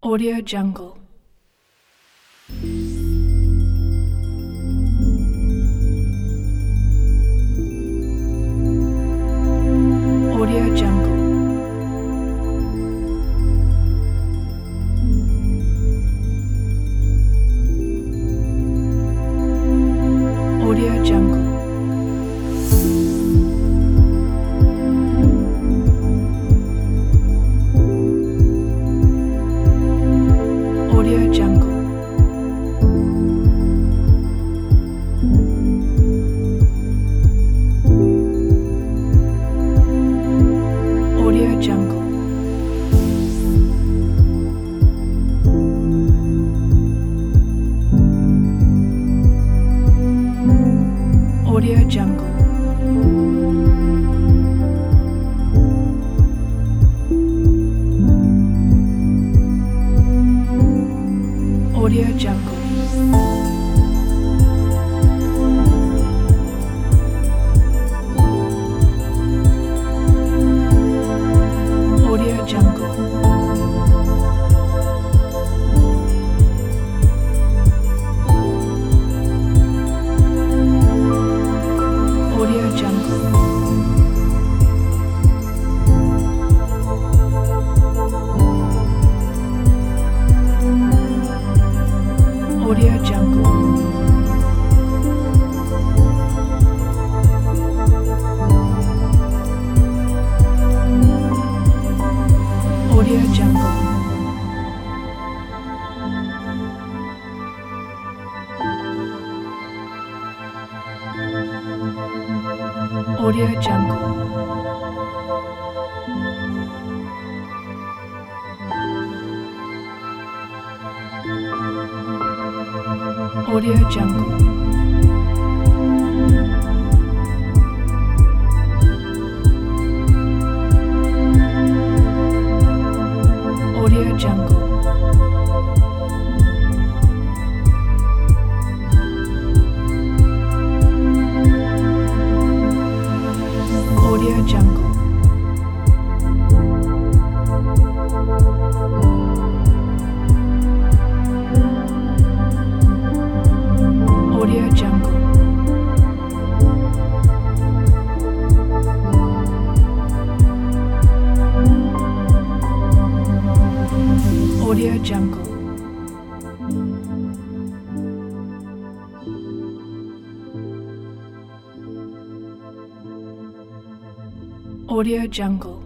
Audio Jungle. Audio Jungle. Audio Jungle. Audio Jungle. Audio Jungle. Audio Jungle. Audio Jungle. Audio Jungle. Audio Jungle. Audio Jungle. Audio Jungle. Audio Jungle. Audio Jungle. Audio Jungle. Audio Jungle. Audio Jungle. Audio Jungle. Audio Jungle.